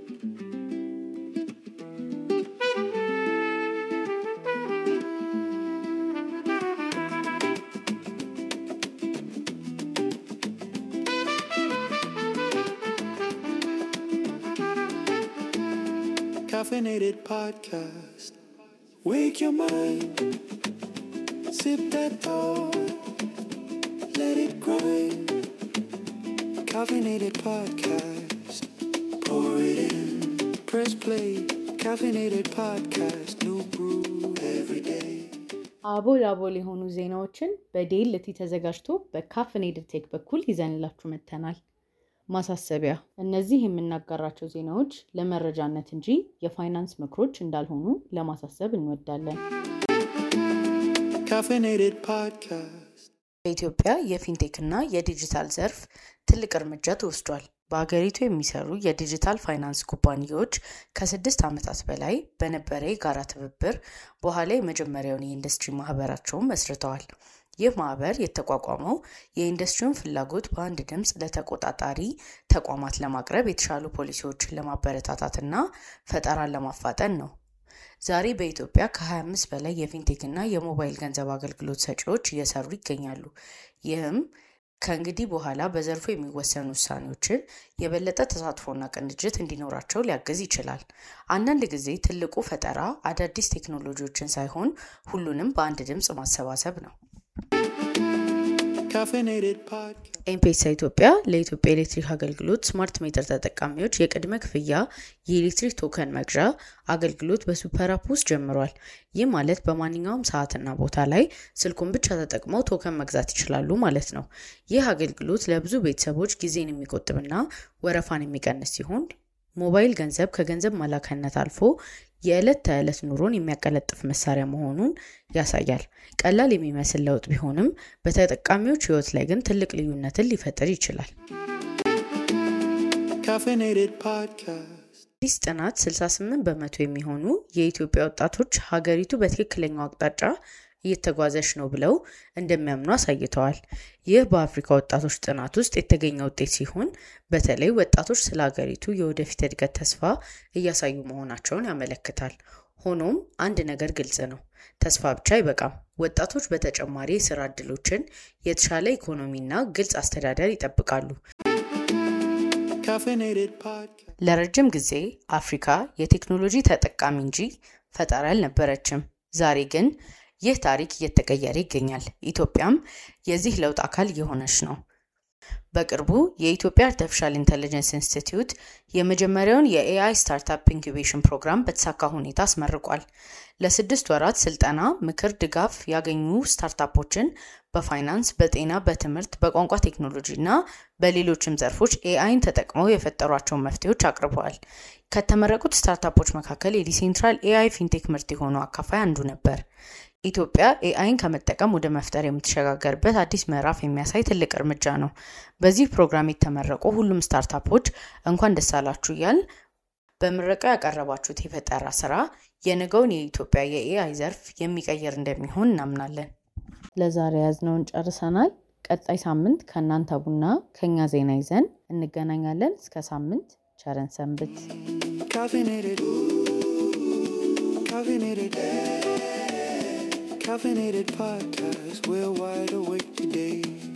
Caffeinated podcast. Wake your mind. Sip that thought. Let it grind. Caffeinated podcast. Pour it in. Press play. Caffeinated podcast. New brew every day. አቦል የሆኑ ዜናዎችን በዴልቲ ተዘጋጅቶ በካፍኔትድ ቴክ በኩል ይዘንላችሁ መተናል። ማሳሰቢያ፣ እነዚህ የምናጋራቸው ዜናዎች ለመረጃነት እንጂ የፋይናንስ ምክሮች እንዳልሆኑ ለማሳሰብ እንወዳለን። Caffeinated podcast. በኢትዮጵያ የፊንቴክ እና የዲጂታል ዘርፍ ትልቅ እርምጃ ተወስዷል። በአገሪቱ የሚሰሩ የዲጂታል ፋይናንስ ኩባንያዎች ከ6 ዓመታት በላይ በነበረ የጋራ ትብብር በኋላ የመጀመሪያውን የኢንዱስትሪ ማህበራቸውን መስርተዋል። ይህ ማህበር የተቋቋመው የኢንዱስትሪውን ፍላጎት በአንድ ድምጽ ለተቆጣጣሪ ተቋማት ለማቅረብ የተሻሉ ፖሊሲዎችን ለማበረታታትና ፈጠራን ለማፋጠን ነው። ዛሬ በኢትዮጵያ ከ25 በላይ የፊንቴክ እና የሞባይል ገንዘብ አገልግሎት ሰጪዎች እየሰሩ ይገኛሉ። ይህም ከእንግዲህ በኋላ በዘርፉ የሚወሰኑ ውሳኔዎችን የበለጠ ተሳትፎና ቅንጅት እንዲኖራቸው ሊያግዝ ይችላል። አንዳንድ ጊዜ ትልቁ ፈጠራ አዳዲስ ቴክኖሎጂዎችን ሳይሆን ሁሉንም በአንድ ድምጽ ማሰባሰብ ነው። Caffeinated podcast. ኤምፔሳ ኢትዮጵያ ለኢትዮጵያ ኤሌክትሪክ አገልግሎት ስማርት ሜትር ተጠቃሚዎች የቅድመ ክፍያ የኤሌክትሪክ ቶከን መግዣ አገልግሎት በሱፐር አፕ ውስጥ ጀምሯል። ይህ ማለት በማንኛውም ሰዓትና ቦታ ላይ ስልኩን ብቻ ተጠቅመው ቶከን መግዛት ይችላሉ ማለት ነው። ይህ አገልግሎት ለብዙ ቤተሰቦች ጊዜን የሚቆጥብና ወረፋን የሚቀንስ ሲሆን ሞባይል ገንዘብ ከገንዘብ መላኪያነት አልፎ የዕለት ተዕለት ኑሮን የሚያቀለጥፍ መሳሪያ መሆኑን ያሳያል። ቀላል የሚመስል ለውጥ ቢሆንም በተጠቃሚዎች ህይወት ላይ ግን ትልቅ ልዩነትን ሊፈጥር ይችላል። Caffeinated podcast. አዲስ ጥናት 68% የሚሆኑ የኢትዮጵያ ወጣቶች ሀገሪቱ በትክክለኛው አቅጣጫ እየተጓዘች ነው ብለው እንደሚያምኑ አሳይተዋል። ይህ በአፍሪካ ወጣቶች ጥናት ውስጥ የተገኘ ውጤት ሲሆን በተለይ ወጣቶች ስለ ሀገሪቱ የወደፊት እድገት ተስፋ እያሳዩ መሆናቸውን ያመለክታል። ሆኖም አንድ ነገር ግልጽ ነው፣ ተስፋ ብቻ አይበቃም። ወጣቶች በተጨማሪ የስራ ዕድሎችን፣ የተሻለ ኢኮኖሚና ግልጽ አስተዳደር ይጠብቃሉ። Caffeinated podcast. ለረጅም ጊዜ አፍሪካ የቴክኖሎጂ ተጠቃሚ እንጂ ፈጣሪ አልነበረችም። ዛሬ ግን ይህ ታሪክ እየተቀየረ ይገኛል። ኢትዮጵያም የዚህ ለውጥ አካል እየሆነች ነው። በቅርቡ የኢትዮጵያ አርቲፊሻል ኢንተለጀንስ ኢንስቲትዩት የመጀመሪያውን የኤአይ ስታርታፕ ኢንኩቤሽን ፕሮግራም በተሳካ ሁኔታ አስመርቋል። ለ6 ወራት ስልጠና፣ ምክር፣ ድጋፍ ያገኙ ስታርታፖችን በፋይናንስ፣ በጤና፣ በትምህርት፣ በቋንቋ ቴክኖሎጂ እና በሌሎችም ዘርፎች ኤአይን ተጠቅመው የፈጠሯቸውን መፍትሄዎች አቅርበዋል። ከተመረቁት ስታርታፖች መካከል የዲሴንትራል ኤአይ ፊንቴክ ምርት የሆነው አካፋይ አንዱ ነበር። ኢትዮጵያ ኤአይን ከመጠቀም ወደ መፍጠር የምትሸጋገርበት አዲስ ምዕራፍ የሚያሳይ ትልቅ እርምጃ ነው። በዚህ ፕሮግራም የተመረቁ ሁሉም ስታርታፖች እንኳን ደስ አላችሁ እያል በምረቃው ያቀረባችሁት የፈጠራ ስራ የነገውን የኢትዮጵያ የኤአይ ዘርፍ የሚቀይር እንደሚሆን እናምናለን። ለዛሬ ያዝነውን ጨርሰናል። ቀጣይ ሳምንት ከእናንተ ቡና ከኛ ዜና ይዘን እንገናኛለን። እስከ ሳምንት ቸርን ሰንብት። Caffeinated. Caffeinated. Caffeinated podcast. We're wide awake today.